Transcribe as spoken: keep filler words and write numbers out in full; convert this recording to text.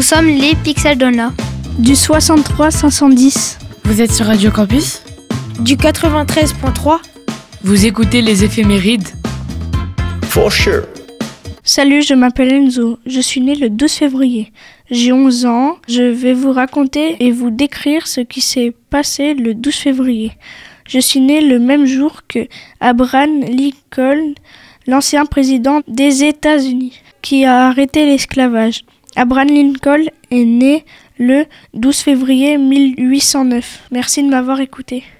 Nous sommes les Pixel Donna. Du soixante-trois cinq cent dix. Vous êtes sur Radio Campus ? Du quatre-vingt-treize point trois. Vous écoutez les éphémérides ? For sure. Salut, je m'appelle Enzo. Je suis né le douze février. J'ai onze ans. Je vais vous raconter et vous décrire ce qui s'est passé le douze février. Je suis né le même jour que Abraham Lincoln, l'ancien président des États-Unis, qui a arrêté l'esclavage. Abraham Lincoln est né le douze février mille huit cent neuf. Merci de m'avoir écouté.